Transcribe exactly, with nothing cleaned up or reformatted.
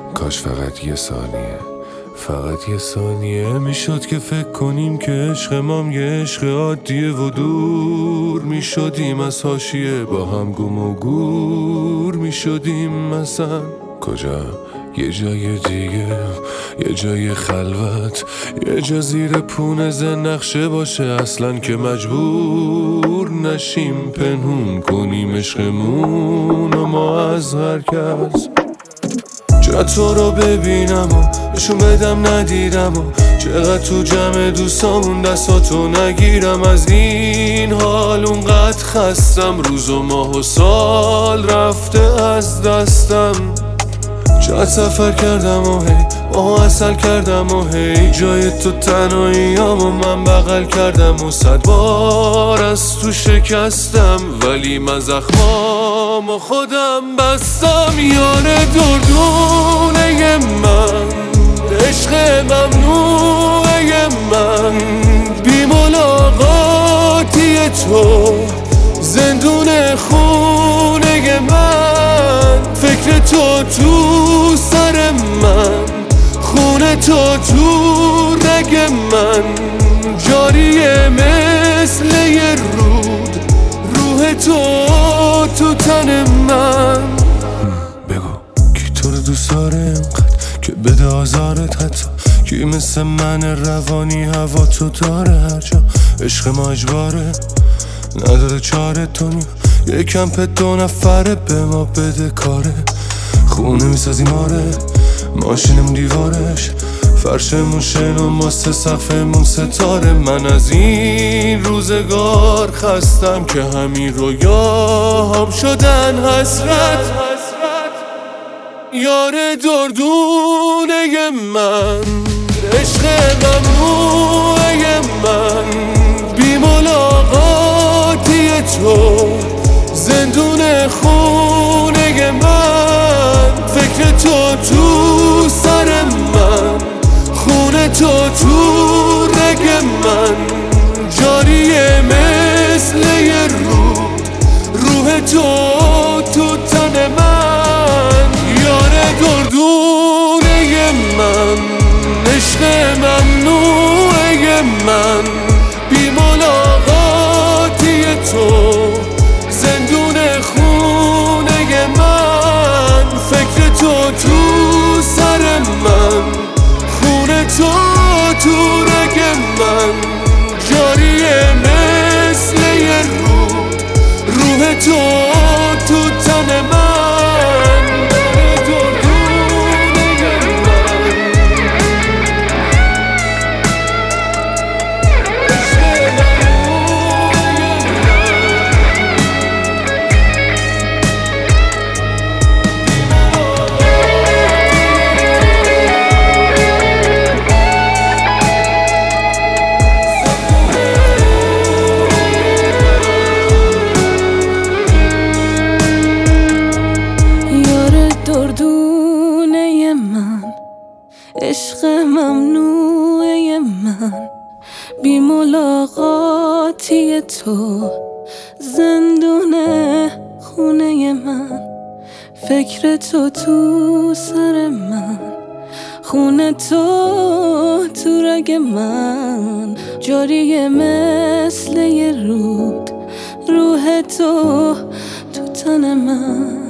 کاش فقط یه ثانیه، فقط یه ثانیه میشد که فکر کنیم که عشق مام یه عشق عادیه و دور میشدیم از حاشیه، با هم گم و گور میشدیم. مثلا کجا؟ یه جای دیگه، یه جای خلوت، یه جا زیر پونه نقشه باشه اصلا که مجبور نشیم پنهون کنیم عشقمون و ما از هر کس. چرا تو رو ببینم و نشون بدم ندیدم و چقدر تو جمع دوستامون دستاتو نگیرم. از این حال اونقدر خستم، روز و ماه و سال رفته از دستم. چقدر سفر کردم و هی ماهو اصل کردم و هی جای تو تنهاییام و من بغل کردم و صد بار از تو شکستم، ولی من زخمام و خودم بستم. یار دردونه من، عشق ممنوعه من، بی ملاقاتی تو زندون خونه من. فکر تو تو سر من، خونه تو تو رگ من، جاریه مثل یه رود، روح تو تو تن من. بگو کی تو رو دوست داره اینقدر که بده آزارت، حتی کی مثل من روانی هوا تو داره. هر جا عشق ما اجباره، نداره چاره. دنیا یکم پت دو نفره، به ما بده کاره. خونه میسازی ماره، ماشینمون دیوارش، فرشمون شن و ماست سقفمون ستاره. من از این روزگار خستم که همین رویاهام شدن حسرت. یار دردونه من، عشق ممنوعه من، بی ملاقاتی تو زندون خونه من. فکر تو تو سر من، خونه تو تو رگ من، جاریه مثل یه رود، روح تو تو تن من. یار دردونه من، عشق ممنوعه من، بی ملاقاتی تو زندون خونه من. فکر تو تو سر من، خونه تو تو رگ من، جاریه مثل یه رود، روح تو تو تن من. دردونه من، عشق ممنوعه من، بی ملاقاتی تو زندون خونه من. فکر تو تو سر من، خونه تو تو رگ من، جاریه مثل یه رود، روح تو تو تن من.